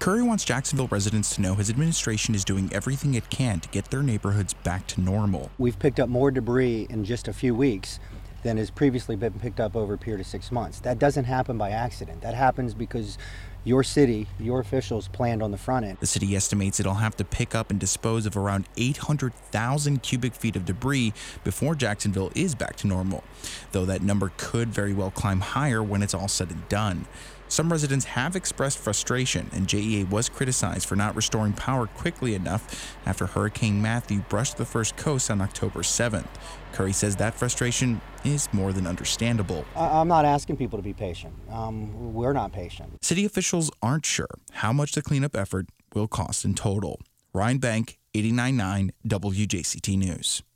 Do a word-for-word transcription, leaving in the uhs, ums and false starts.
Curry wants Jacksonville residents to know his administration is doing everything it can to get their neighborhoods back to normal. We've picked up more debris in just a few weeks than has previously been picked up over a period of six months. That doesn't happen by accident. That happens because your city, your officials planned on the front end. The city estimates it'll have to pick up and dispose of around eight hundred thousand cubic feet of debris before Jacksonville is back to normal, though that number could very well climb higher when it's all said and done. Some residents have expressed frustration, and J E A was criticized for not restoring power quickly enough after Hurricane Matthew brushed the first coast on October seventh. Curry says that frustration is more than understandable. I'm not asking people to be patient. Um, we're not patient. City officials aren't sure how much the cleanup effort will cost in total. Ryan Bank, eighty-nine point nine W J C T News.